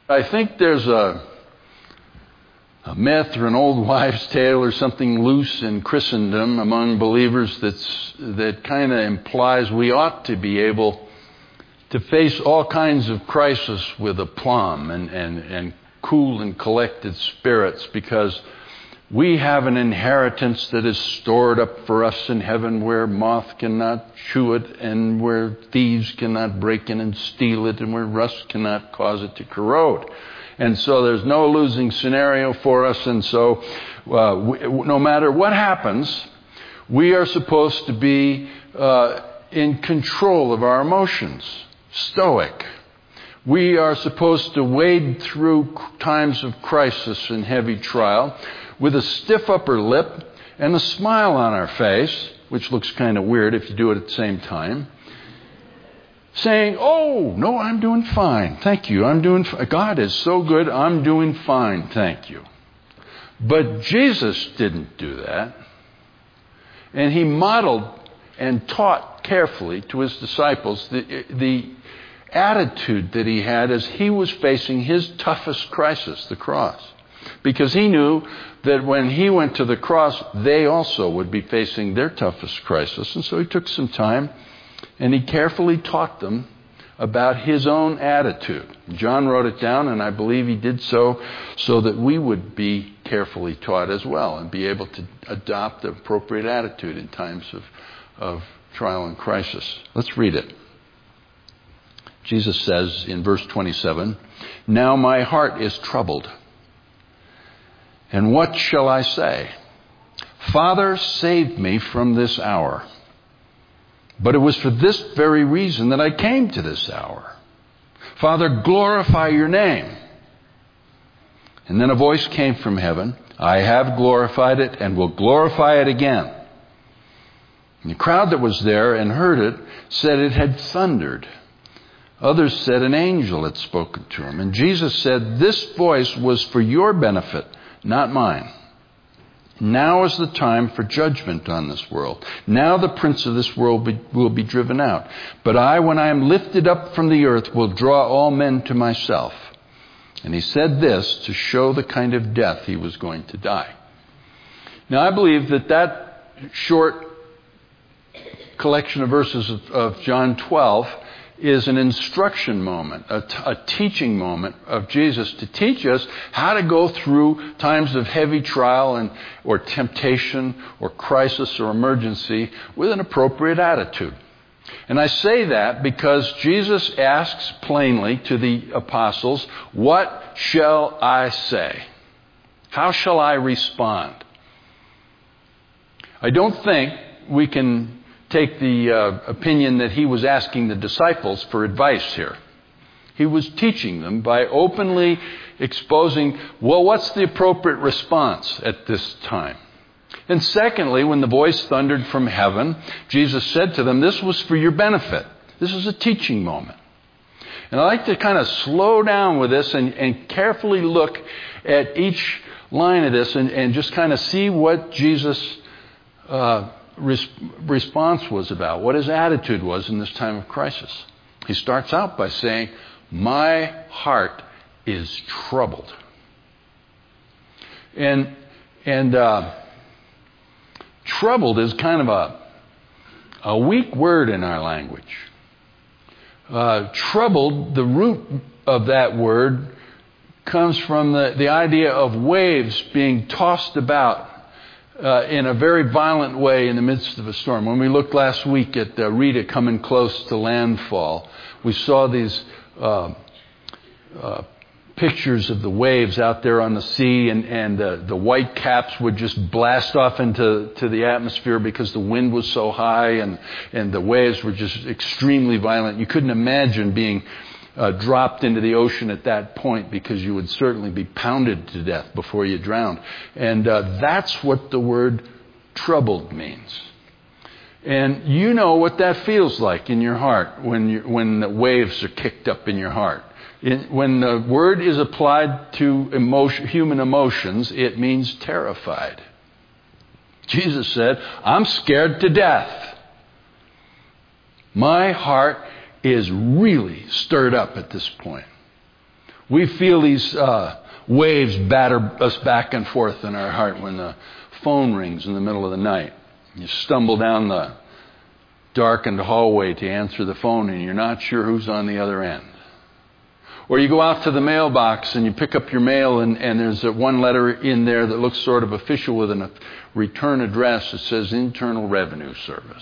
I think there's a myth or an old wives' tale or something loose in Christendom among believers that kind of implies we ought to be able to face all kinds of crisis with aplomb and cool and collected spirits, because we have an inheritance that is stored up for us in heaven, where moth cannot chew it, and where thieves cannot break in and steal it, and where rust cannot cause it to corrode. And so there's no losing scenario for us. And so no matter what happens, we are supposed to be in control of our emotions, stoic. We are supposed to wade through times of crisis and heavy trial with a stiff upper lip and a smile on our face, which looks kind of weird if you do it at the same time, saying, "Oh, no, I'm doing fine. Thank you. I'm doing fine. God is so good. I'm doing fine. Thank you." But Jesus didn't do that. And he modeled and taught carefully to his disciples the attitude that he had as he was facing his toughest crisis, the cross. Because he knew that when he went to the cross, they also would be facing their toughest crisis. And so he took some time and he carefully taught them about his own attitude. John wrote it down, and I believe he did so that we would be carefully taught as well and be able to adopt the appropriate attitude in times of trial and crisis. Let's read it. Jesus says in verse 27, "Now my heart is troubled. And what shall I say? Father, save me from this hour. But it was for this very reason that I came to this hour. Father, glorify your name." And then a voice came from heaven, "I have glorified it and will glorify it again." And the crowd that was there and heard it said it had thundered. Others said an angel had spoken to him. And Jesus said, "This voice was for your benefit, not mine. Now is the time for judgment on this world. Now the prince of this world will be driven out. But I, when I am lifted up from the earth, will draw all men to myself." And he said this to show the kind of death he was going to die. Now I believe that short collection of verses of John 12 is an instruction moment, a teaching moment of Jesus to teach us how to go through times of heavy trial or temptation or crisis or emergency with an appropriate attitude. And I say that because Jesus asks plainly to the apostles, "What shall I say? How shall I respond?" I don't think we can take the opinion that he was asking the disciples for advice here. He was teaching them by openly exposing, well, what's the appropriate response at this time? And secondly, when the voice thundered from heaven, Jesus said to them, this was for your benefit. This is a teaching moment. And I like to kind of slow down with this and carefully look at each line of this and just kind of see what Jesus' response was about, what his attitude was in this time of crisis. He starts out by saying, "My heart is troubled." And troubled is kind of a weak word in our language. Troubled, the root of that word comes from the idea of waves being tossed about in a very violent way in the midst of a storm. When we looked last week at Rita coming close to landfall, we saw these pictures of the waves out there on the sea, and the white caps would just blast off into the atmosphere because the wind was so high, and the waves were just extremely violent. You couldn't imagine being dropped into the ocean at that point, because you would certainly be pounded to death before you drowned. And that's what the word troubled means. And you know what that feels like in your heart when the waves are kicked up in your heart. When the word is applied to human emotions, it means terrified. Jesus said, "I'm scared to death. My heart is really stirred up at this point." We feel these waves batter us back and forth in our heart when the phone rings in the middle of the night. You stumble down the darkened hallway to answer the phone and you're not sure who's on the other end. Or you go out to the mailbox and you pick up your mail and there's one letter in there that looks sort of official with a return address that says Internal Revenue Service.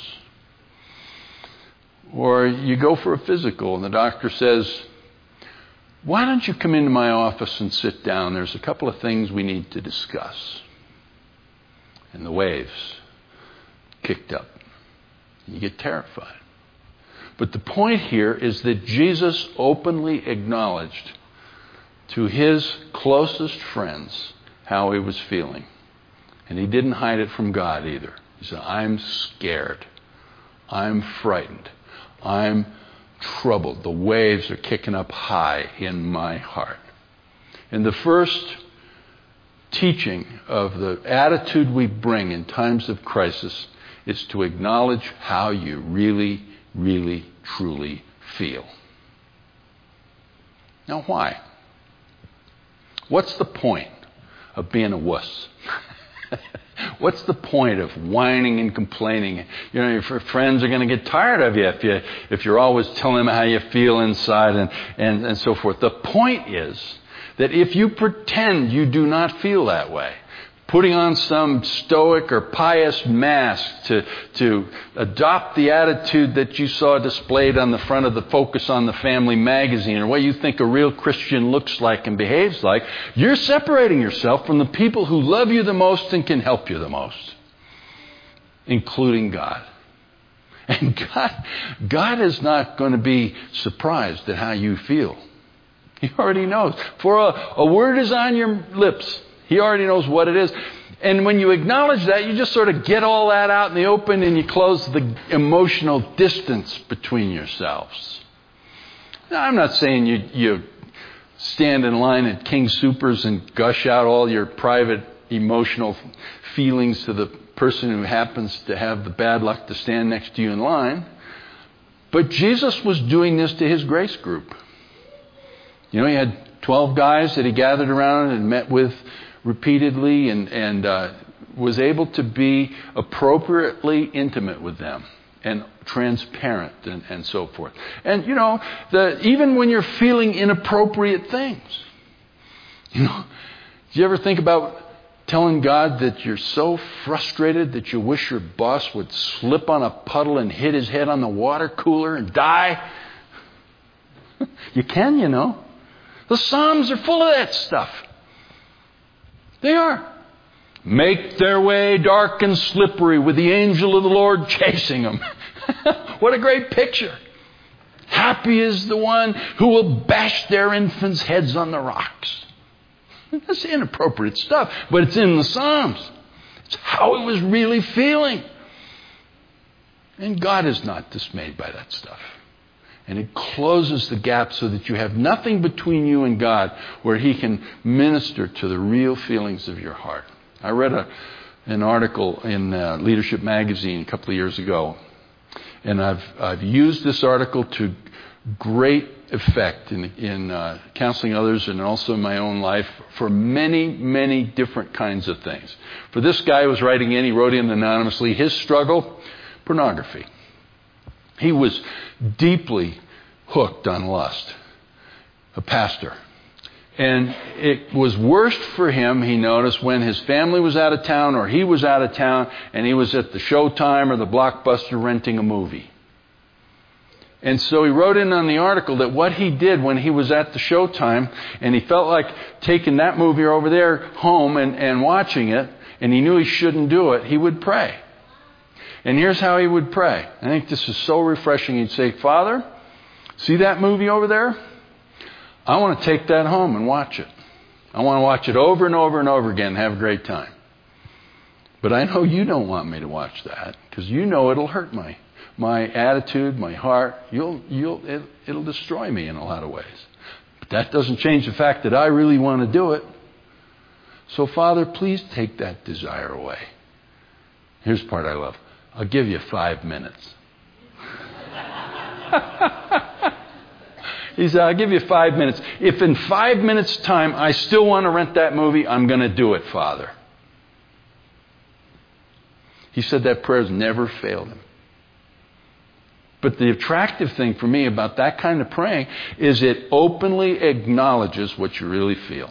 Or you go for a physical and the doctor says, why don't you come into my office and sit down? There's a couple of things we need to discuss. And the waves kicked up. You get terrified. But the point here is that Jesus openly acknowledged to his closest friends how he was feeling. And he didn't hide it from God either. He said, I'm scared. I'm frightened. I'm troubled. The waves are kicking up high in my heart. And the first teaching of the attitude we bring in times of crisis is to acknowledge how you really, really, truly feel. Now, why? What's the point of being a wuss? What's the point of whining and complaining? You know, your friends are going to get tired of you if you're always telling them how you feel inside and so forth. The point is that if you pretend you do not feel that way, putting on some stoic or pious mask to adopt the attitude that you saw displayed on the front of the Focus on the Family magazine, or what you think a real Christian looks like and behaves like, you're separating yourself from the people who love you the most and can help you the most, including God. And God is not going to be surprised at how you feel. He already knows. For a word is on your lips. He already knows what it is. And when you acknowledge that, you just sort of get all that out in the open and you close the emotional distance between yourselves. Now, I'm not saying you stand in line at King Soopers and gush out all your private emotional feelings to the person who happens to have the bad luck to stand next to you in line. But Jesus was doing this to his grace group. You know, he had 12 guys that he gathered around and met with repeatedly and was able to be appropriately intimate with them and transparent and so forth. And, you know, even when you're feeling inappropriate things, you know, do you ever think about telling God that you're so frustrated that you wish your boss would slip on a puddle and hit his head on the water cooler and die? You can, you know. The Psalms are full of that stuff. They are. Make their way dark and slippery with the angel of the Lord chasing them. What a great picture. Happy is the one who will bash their infants' heads on the rocks. That's inappropriate stuff, but it's in the Psalms. It's how he was really feeling. And God is not dismayed by that stuff. And it closes the gap so that you have nothing between you and God where he can minister to the real feelings of your heart. I read an article in Leadership Magazine a couple of years ago. And I've used this article to great effect in counseling others and also in my own life for many, many different kinds of things. For this guy who was writing in, he wrote in anonymously, his struggle, pornography. He was deeply hooked on lust, a pastor. And it was worst for him, he noticed, when his family was out of town or he was out of town and he was at the Showtime or the Blockbuster renting a movie. And so he wrote in on the article that what he did when he was at the Showtime and he felt like taking that movie over there home and watching it, and he knew he shouldn't do it, he would pray. And here's how he would pray. I think this is so refreshing. He'd say, Father, see that movie over there? I want to take that home and watch it. I want to watch it over and over and over again and have a great time. But I know you don't want me to watch that because you know it'll hurt my attitude, my heart. It'll destroy me in a lot of ways. But that doesn't change the fact that I really want to do it. So, Father, please take that desire away. Here's the part I love. I'll give you 5 minutes. He said, I'll give you 5 minutes. If in 5 minutes' time I still want to rent that movie, I'm going to do it, Father. He said that prayer's never failed him. But the attractive thing for me about that kind of praying is it openly acknowledges what you really feel.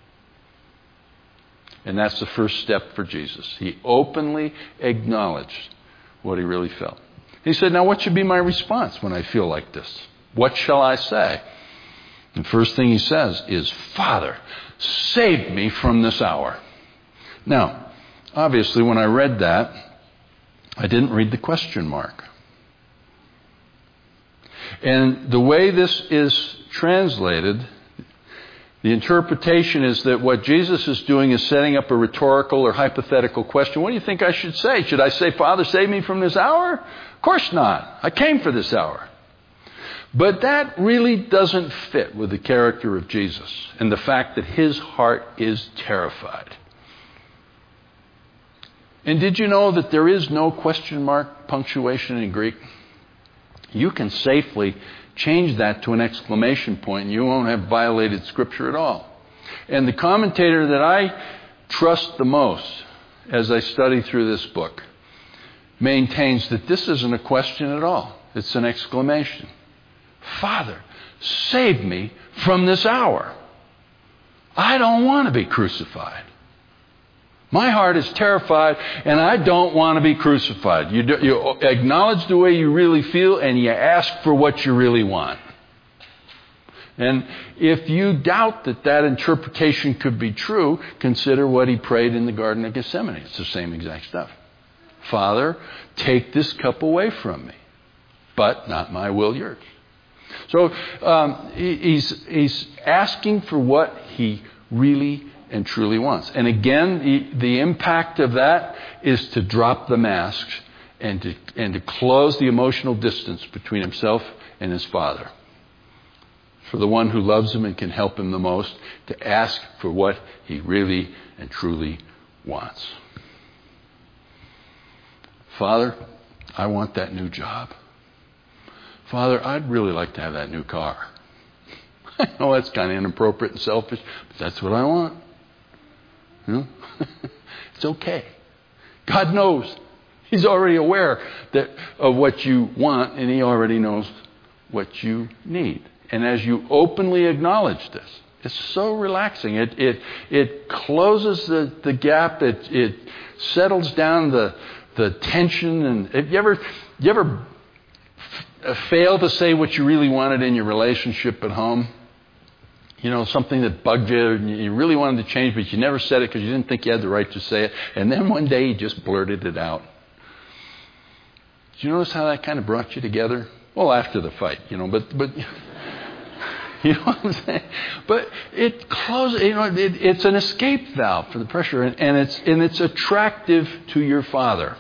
And that's the first step for Jesus. He openly acknowledged what he really felt. He said, now what should be my response when I feel like this? What shall I say? The first thing he says is, Father, save me from this hour. Now, obviously when I read that, I didn't read the question mark. And the way this is translated, the interpretation is that what Jesus is doing is setting up a rhetorical or hypothetical question. What do you think I should say? Should I say, Father, save me from this hour? Of course not. I came for this hour. But that really doesn't fit with the character of Jesus and the fact that his heart is terrified. And did you know that there is no question mark punctuation in Greek? You can safely change that to an exclamation point and you won't have violated Scripture at all. And the commentator that I trust the most as I study through this book maintains that this isn't a question at all. It's an exclamation. Father, save me from this hour. I don't want to be crucified. My heart is terrified, and I don't want to be crucified. You acknowledge the way you really feel, and you ask for what you really want. And if you doubt that that interpretation could be true, consider what he prayed in the Garden of Gethsemane. It's the same exact stuff. Father, take this cup away from me, but not my will, yours. So he's asking for what he really and truly wants. And again, the impact of that is to drop the masks and to close the emotional distance between himself and his Father. For the one who loves him and can help him the most, to ask for what he really and truly wants. Father, I want that new job. Father, I'd really like to have that new car. I know that's kind of inappropriate and selfish, but that's what I want. You know? It's okay. God knows. He's already aware of what you want, and he already knows what you need. And as you openly acknowledge this, it's so relaxing. It closes the gap. It settles down the tension. And if you ever fail to say what you really wanted in your relationship at home? You know, something that bugged you and you really wanted to change, but you never said it because you didn't think you had the right to say it. And then one day you just blurted it out. Did you notice how that kind of brought you together? Well, after the fight, you know, but you know what I'm saying? But it closes, you know, it's an escape valve for the pressure, and it's attractive to your Father.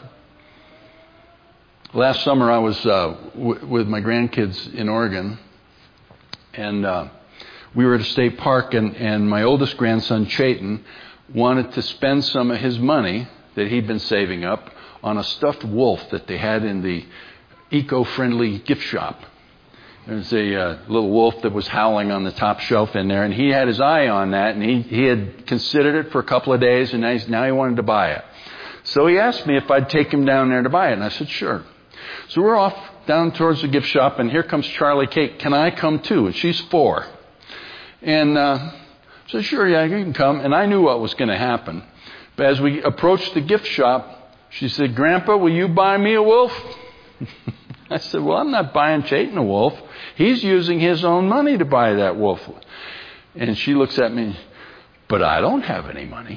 Last summer I was with my grandkids in Oregon, and we were at a state park, and my oldest grandson, Chayton, wanted to spend some of his money that he'd been saving up on a stuffed wolf that they had in the eco-friendly gift shop. There's a little wolf that was howling on the top shelf in there, and he had his eye on that, and he had considered it for a couple of days, and now he wanted to buy it. So he asked me if I'd take him down there to buy it, and I said, sure. So we're off down towards the gift shop, and here comes Charlie Kate. Can I come too? And she's 4. And I said, sure, yeah, you can come. And I knew what was going to happen. But as we approached the gift shop, she said, Grandpa, will you buy me a wolf? I said, well, I'm not buying Chayton a wolf. He's using his own money to buy that wolf. And she looks at me, but I don't have any money.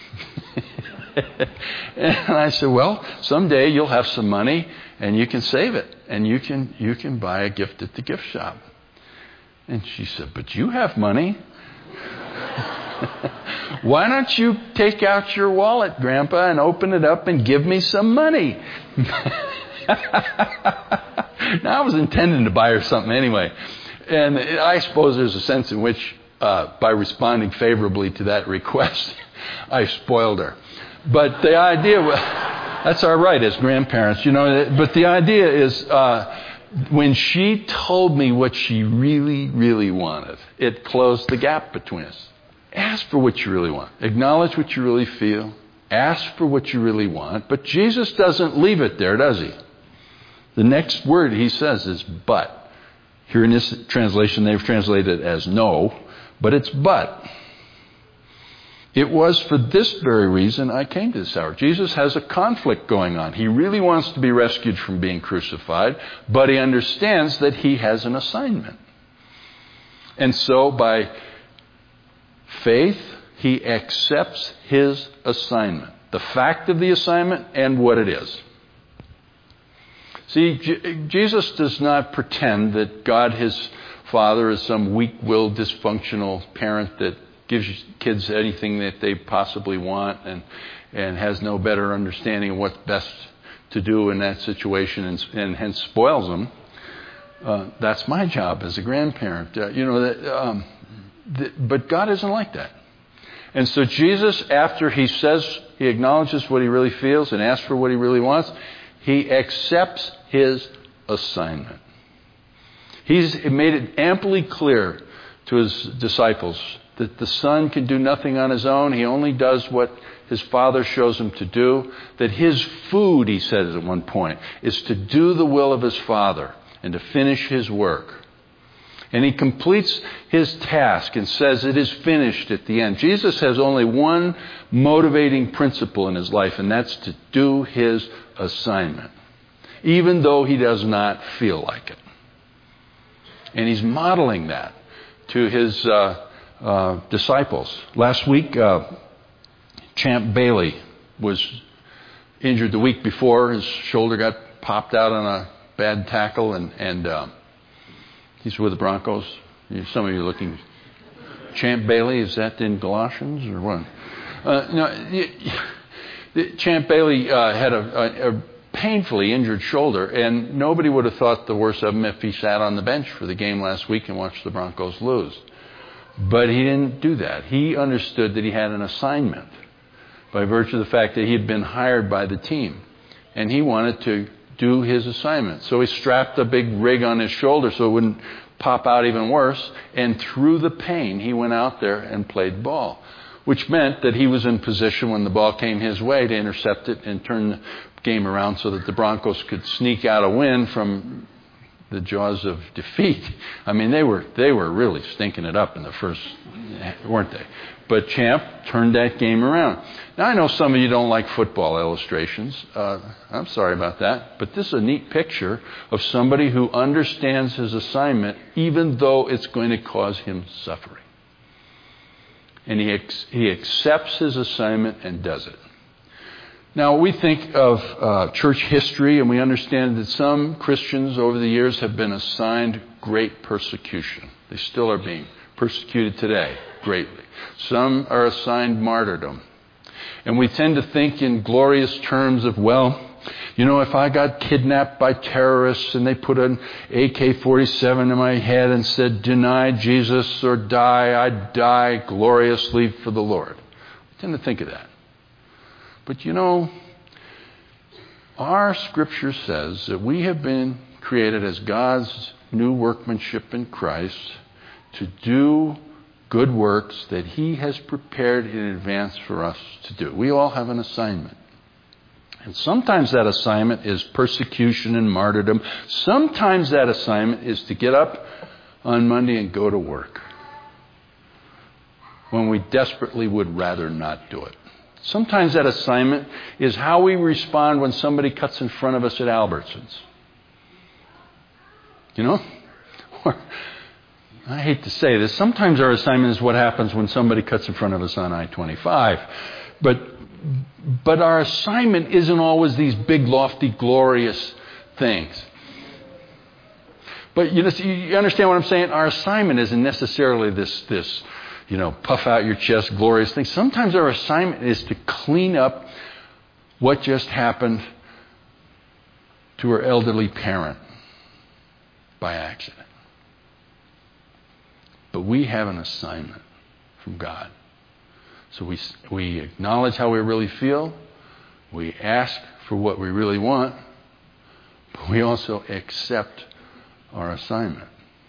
And I said, well, someday you'll have some money and you can save it. And you can buy a gift at the gift shop. And she said, but you have money. Why don't you take out your wallet, Grandpa, and open it up and give me some money? Now, I was intending to buy her something anyway. And I suppose there's a sense in which, by responding favorably to that request, I spoiled her. But the idea was, that's our right as grandparents, you know. But the idea is, when she told me what she really, really wanted, it closed the gap between us. Ask for what you really want. Acknowledge what you really feel. Ask for what you really want. But Jesus doesn't leave it there, does he? The next word he says is but. Here in this translation, they've translated it as no, but it's but. It was for this very reason I came to this hour. Jesus has a conflict going on. He really wants to be rescued from being crucified, but he understands that he has an assignment. And so by faith, he accepts his assignment, the fact of the assignment and what it is. See, Jesus does not pretend that God, his Father, is some weak-willed, dysfunctional parent that gives kids anything that they possibly want and has no better understanding of what's best to do in that situation and hence spoils them. That's my job as a grandparent. But God isn't like that. And so Jesus, after he acknowledges what he really feels and asks for what he really wants, he accepts his assignment. He's made it amply clear to his disciples that the Son can do nothing on his own. He only does what his Father shows him to do. That his food, he says at one point, is to do the will of his Father and to finish his work. And he completes his task and says it is finished at the end. Jesus has only one motivating principle in his life, and that's to do his assignment, even though he does not feel like it. And he's modeling that to his disciples. Last week, Champ Bailey was injured the week before. His shoulder got popped out on a bad tackle, and he's with the Broncos. Some of you are looking. Champ Bailey, is that in Galatians or what? Champ Bailey had a painfully injured shoulder, and nobody would have thought the worst of him if he sat on the bench for the game last week and watched the Broncos lose. But he didn't do that. He understood that he had an assignment by virtue of the fact that he had been hired by the team, and he wanted to do his assignment. So he strapped a big rig on his shoulder so it wouldn't pop out even worse, and through the pain, he went out there and played ball, which meant that he was in position when the ball came his way to intercept it and turn the game around so that the Broncos could sneak out a win from the jaws of defeat. I mean, they were really stinking it up in the first, weren't they? But Champ turned that game around. Now, I know some of you don't like football illustrations. I'm sorry about that. But this is a neat picture of somebody who understands his assignment, even though it's going to cause him suffering. And he accepts his assignment and does it. Now, we think of church history, and we understand that some Christians over the years have been assigned great persecution. They still are being persecuted today greatly. Some are assigned martyrdom. And we tend to think in glorious terms of, well, you know, if I got kidnapped by terrorists and they put an AK-47 in my head and said, deny Jesus or die, I'd die gloriously for the Lord. We tend to think of that. But you know, our Scripture says that we have been created as God's new workmanship in Christ to do good works that He has prepared in advance for us to do. We all have an assignment. And sometimes that assignment is persecution and martyrdom. Sometimes that assignment is to get up on Monday and go to work when we desperately would rather not do it. Sometimes that assignment is how we respond when somebody cuts in front of us at Albertsons. You know? I hate to say this. Sometimes our assignment is what happens when somebody cuts in front of us on I-25. But our assignment isn't always these big, lofty, glorious things. But you understand what I'm saying? Our assignment isn't necessarily this puff out your chest, glorious thing. Sometimes our assignment is to clean up what just happened to our elderly parent by accident. But we have an assignment from God. So we acknowledge how we really feel. We ask for what we really want. But we also accept our assignment.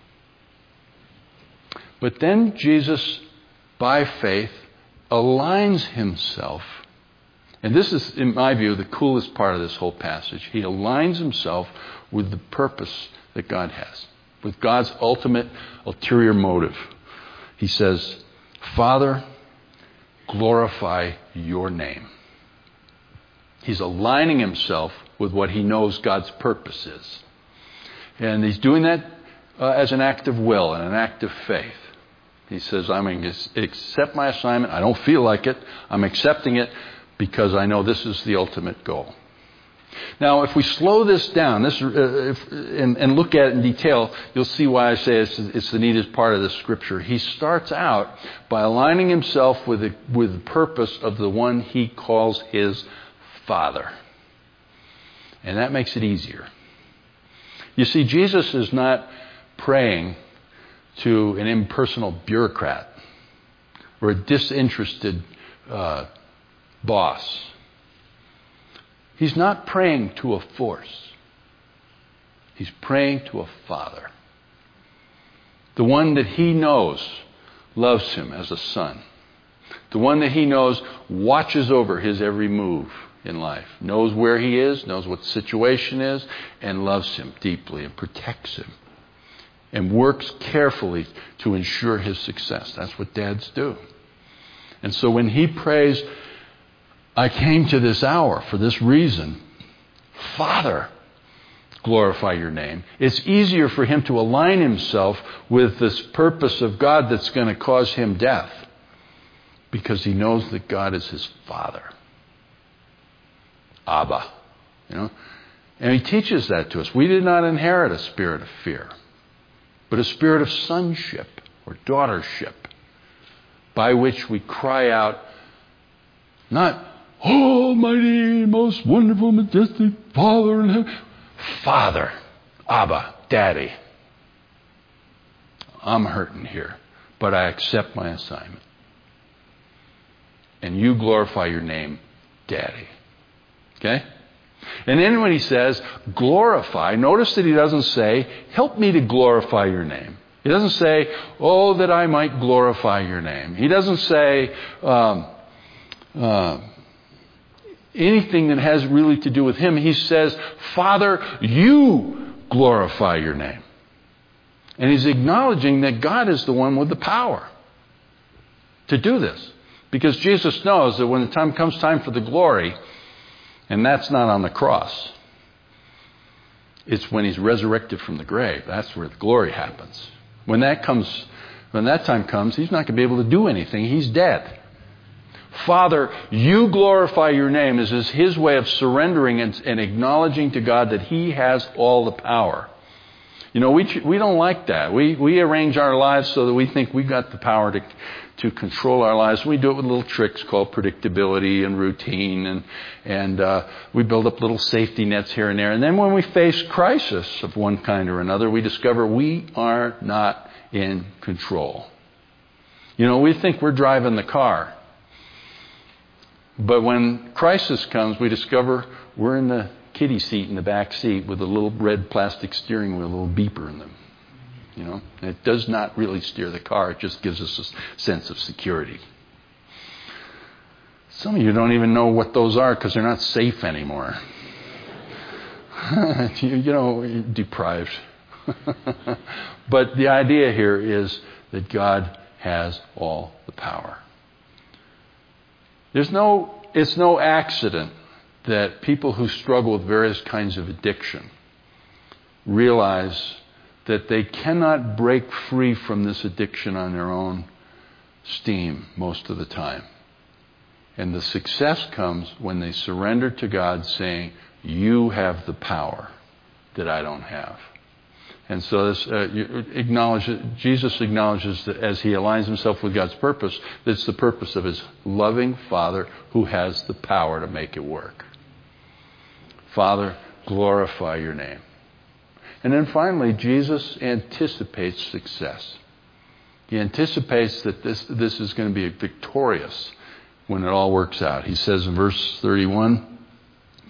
But then Jesus, by faith, aligns himself. And this is, in my view, the coolest part of this whole passage. He aligns himself with the purpose that God has, with God's ultimate ulterior motive. He says, Father, glorify your name. He's aligning himself with what he knows God's purpose is. And he's doing that as an act of will and an act of faith. He says, I'm going to accept my assignment. I don't feel like it. I'm accepting it because I know this is the ultimate goal. Now, if we slow this down and look at it in detail, you'll see why I say it's the neatest part of the scripture. He starts out by aligning himself with the purpose of the one he calls his Father. And that makes it easier. You see, Jesus is not praying to an impersonal bureaucrat or a disinterested boss. He's not praying to a force. He's praying to a Father. The one that he knows loves him as a son. The one that he knows watches over his every move in life, knows where he is, knows what the situation is, and loves him deeply and protects him and works carefully to ensure his success. That's what dads do. And so when he prays, I came to this hour for this reason, Father, glorify your name. It's easier for him to align himself with this purpose of God that's going to cause him death because he knows that God is his Father. Abba, And he teaches that to us. We did not inherit a spirit of fear, but a spirit of sonship or daughtership, by which we cry out, not, Almighty, most wonderful, majestic Father in heaven. Father, Abba, Daddy. I'm hurting here, but I accept my assignment. And you glorify your name, Daddy. Okay? And then when he says, glorify, notice that he doesn't say, help me to glorify your name. He doesn't say, oh, that I might glorify your name. He doesn't say anything that has really to do with him. He says, Father, you glorify your name. And he's acknowledging that God is the one with the power to do this. Because Jesus knows that when the time comes time for the glory, and that's not on the cross, it's when he's resurrected from the grave. That's where the glory happens. When that time comes, he's not going to be able to do anything. He's dead. Father, you glorify your name is his way of surrendering and acknowledging to God that he has all the power. We don't like that. We arrange our lives so that we think we've got the power to control our lives. We do it with little tricks called predictability and routine, and we build up little safety nets here and there. And then when we face crisis of one kind or another, we discover we are not in control. We think we're driving the car. But when crisis comes, we discover we're in the kiddie seat in the back seat with a little red plastic steering wheel, a little beeper in them. And it does not really steer the car. It just gives us a sense of security. Some of you don't even know what those are because they're not safe anymore. Deprived. But the idea here is that God has all the power. It's no accident that people who struggle with various kinds of addiction realize that they cannot break free from this addiction on their own steam most of the time. And the success comes when they surrender to God saying, you have the power that I don't have. And so Jesus acknowledges that as he aligns himself with God's purpose, that's the purpose of his loving Father who has the power to make it work. Father, glorify your name. And then finally, Jesus anticipates success. He anticipates that this is going to be victorious when it all works out. He says in verse 31,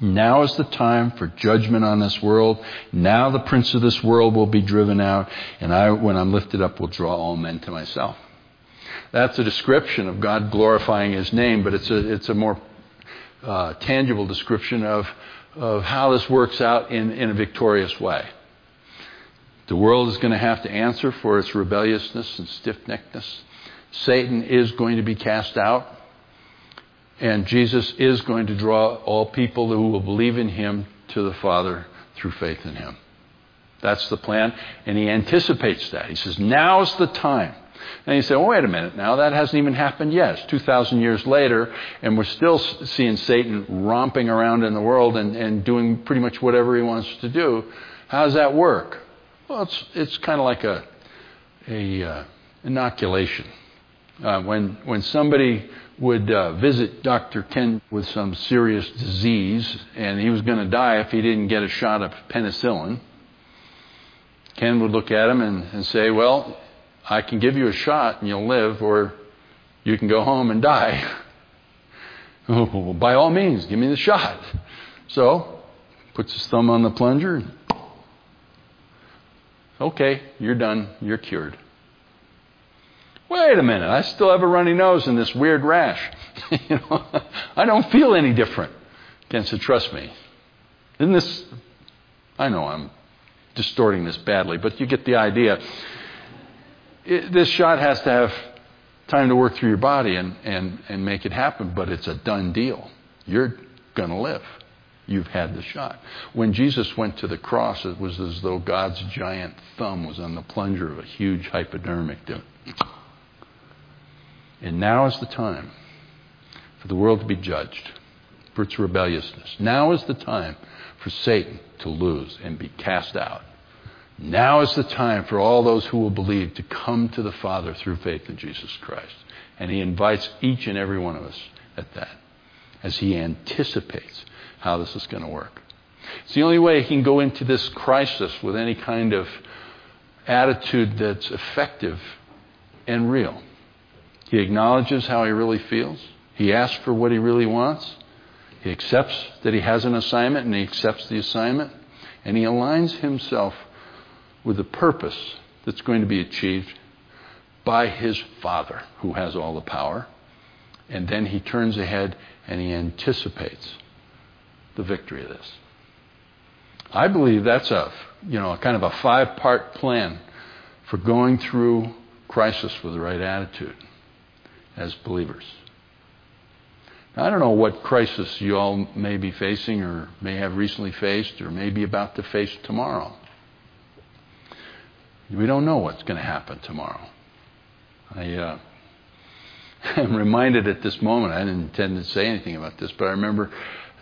Now is the time for judgment on this world. Now the prince of this world will be driven out, and I, when I'm lifted up, will draw all men to myself. That's a description of God glorifying His name, but it's a more tangible description of how this works out in a victorious way. The world is going to have to answer for its rebelliousness and stiff-neckedness. Satan is going to be cast out. And Jesus is going to draw all people who will believe in Him to the Father through faith in Him. That's the plan. And He anticipates that. He says, now is the time. And you say, well, wait a minute now. That hasn't even happened yet. It's 2,000 years later, and we're still seeing Satan romping around in the world and doing pretty much whatever he wants to do. How does that work? Well, it's kind of like a inoculation. When somebody would visit Dr. Ken with some serious disease, and he was going to die if he didn't get a shot of penicillin, Ken would look at him and say, well, I can give you a shot and you'll live, or you can go home and die. Well, by all means, give me the shot. So, puts his thumb on the plunger. Okay, you're done. You're cured. Wait a minute, I still have a runny nose and this weird rash. I don't feel any different. Ken said, trust me. Isn't this, I know I'm distorting this badly, but you get the idea. This shot has to have time to work through your body and make it happen, but it's a done deal. You're going to live. You've had the shot. When Jesus went to the cross, it was as though God's giant thumb was on the plunger of a huge hypodermic. And now is the time for the world to be judged for its rebelliousness. Now is the time for Satan to lose and be cast out. Now is the time for all those who will believe to come to the Father through faith in Jesus Christ. And He invites each and every one of us at that, as He anticipates how this is going to work. It's the only way He can go into this crisis with any kind of attitude that's effective and real. He acknowledges how he really feels. He asks for what he really wants. He accepts that he has an assignment, and he accepts the assignment. And he aligns himself with the purpose that's going to be achieved by his Father, who has all the power. And then he turns ahead and he anticipates the victory of this. I believe that's a kind of a 5-part plan for going through crisis with the right attitude as believers. Now, I don't know what crisis you all may be facing or may have recently faced or may be about to face tomorrow. We don't know what's going to happen tomorrow. I am reminded at this moment, I didn't intend to say anything about this, but I remember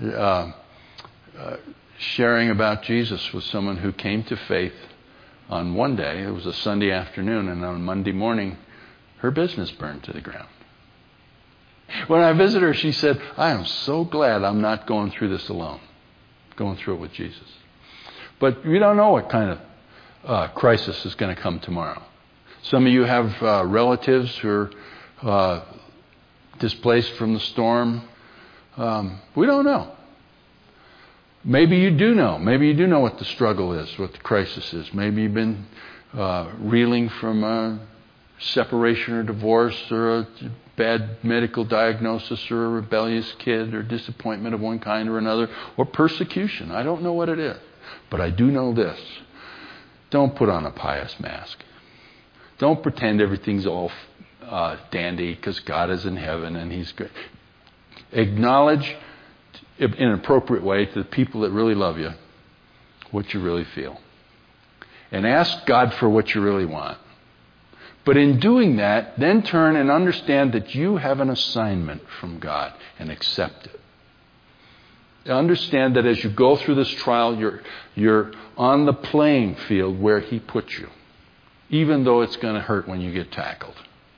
sharing about Jesus with someone who came to faith on one day. It was a Sunday afternoon, and on Monday morning, her business burned to the ground. When I visited her, she said, I am so glad I'm not going through this alone, going through it with Jesus. But we don't know what kind of crisis is going to come tomorrow. Some of you have relatives who are displaced from the storm. We don't know. Maybe you do know. Maybe you do know what the struggle is, what the crisis is. Maybe you've been reeling from a separation or divorce or a bad medical diagnosis or a rebellious kid or disappointment of one kind or another or persecution. I don't know what it is. But I do know this. Don't put on a pious mask. Don't pretend everything's all dandy because God is in heaven and He's good. Acknowledge in an appropriate way to the people that really love you what you really feel. And ask God for what you really want. But in doing that, then turn and understand that you have an assignment from God and accept it. Understand that as you go through this trial, you're on the playing field where He put you, even though it's going to hurt when you get tackled.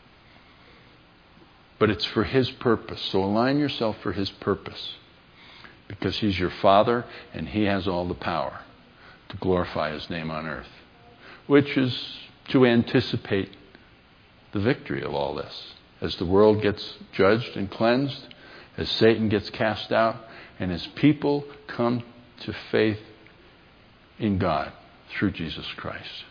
But it's for His purpose. So align yourself for His purpose, because He's your Father and He has all the power to glorify His name on earth, which is to anticipate the victory of all this. As the world gets judged and cleansed, as Satan gets cast out, and His people come to faith in God through Jesus Christ.